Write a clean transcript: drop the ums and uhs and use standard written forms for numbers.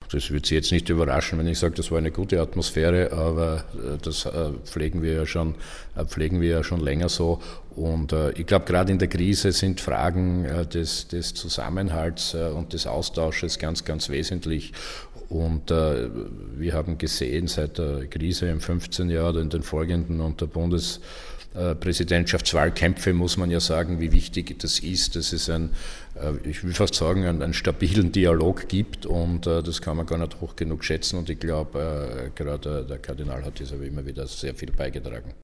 Das wird Sie jetzt nicht überraschen, wenn ich sage, das war eine gute Atmosphäre, aber das pflegen wir ja schon länger so. Und ich glaube, gerade in der Krise sind Fragen des Zusammenhalts und des Austausches ganz, ganz wesentlich. Und wir haben gesehen, seit der Krise im 15. Jahr oder in den folgenden und der Bundespräsidentschaftswahlkämpfe muss man ja sagen, wie wichtig das ist, dass es ich will fast sagen, einen stabilen Dialog gibt, und das kann man gar nicht hoch genug schätzen, und ich glaube, gerade der Kardinal hat dieser immer wieder sehr viel beigetragen.